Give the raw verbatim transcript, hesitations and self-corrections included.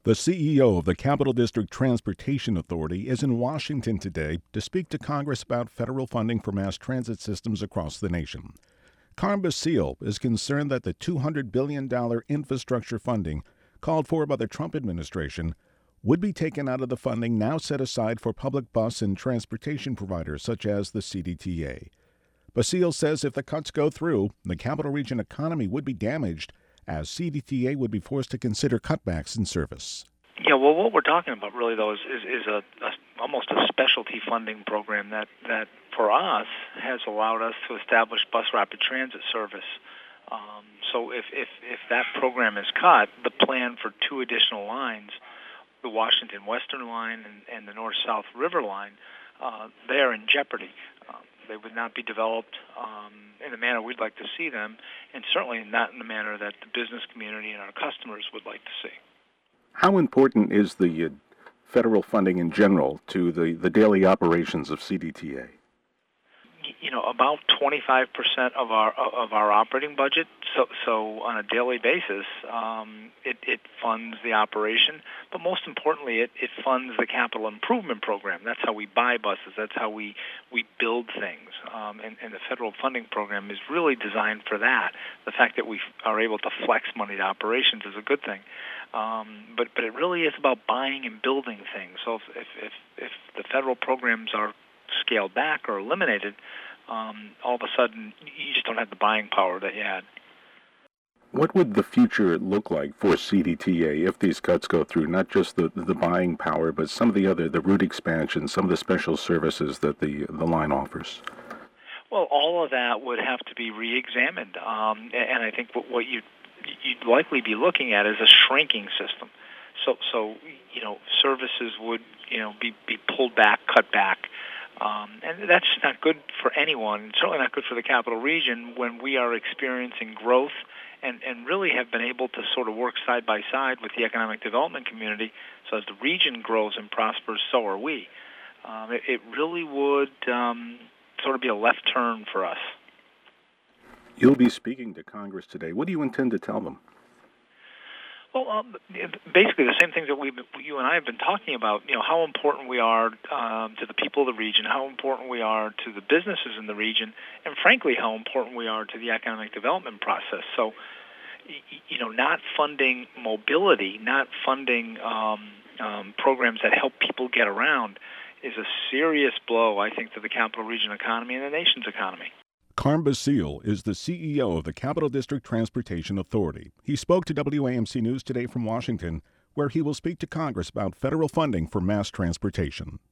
The C E O of the Capital District Transportation Authority is in Washington today to speak to Congress about federal funding for mass transit systems across the nation. Carm Basile is concerned that the two hundred billion dollars infrastructure funding called for by the Trump administration would be taken out of the funding now set aside for public bus and transportation providers such as the C D T A. Basile says if the cuts go through, the Capital Region economy would be damaged, as C D T A would be forced to consider cutbacks in service. Yeah, well, what we're talking about really, though, is, is, is a, a almost a specialty funding program that, that, for us, has allowed us to establish bus rapid transit service. Um, so if, if, if that program is cut, the plan for two additional lines, the Washington Western Line and, and the North-South River Line, uh, they are in jeopardy. Uh, they would not be developed um, in the manner we'd like to see them, and certainly not in the manner that the business community and our customers would like to see. How important is the uh, federal funding in general to the, the daily operations of C D T A? You know, about twenty-five percent of our of our operating budget. So, so on a daily basis, um, it, it funds the operation. But most importantly, it, it funds the capital improvement program. That's how we buy buses. That's how we, we build things. Um, and, and the federal funding program is really designed for that. The fact that we are able to flex money to operations is a good thing. Um, but but it really is about buying and building things. So if if if, if the federal programs are scaled back or eliminated, um, all of a sudden you just don't have the buying power that you had. What would the future look like for C D T A if these cuts go through? Not just the, the buying power, but some of the other, the route expansion, some of the special services that the, the line offers. Well, all of that would have to be re-examined. Um, and I think what, what you you'd likely be looking at is a shrinking system. So, so you know, services would, you know, be, be pulled back, cut back. Um, and that's not good for anyone, certainly not good for the Capital Region when we are experiencing growth and, and really have been able to sort of work side by side with the economic development community. So as the region grows and prospers, so are we. Um, it, it really would um, sort of be a left turn for us. You'll be speaking to Congress today. What do you intend to tell them? Well, um, basically the same things that we, you and I have been talking about. You know, how important we are um, to the people of the region, how important we are to the businesses in the region, and frankly, how important we are to the economic development process. So, you know, not funding mobility, not funding um, um, programs that help people get around, is a serious blow, I think, to the Capital Region economy and the nation's economy. Carm Basile is the C E O of the Capital District Transportation Authority. He spoke to W A M C News today from Washington, where he will speak to Congress about federal funding for mass transportation.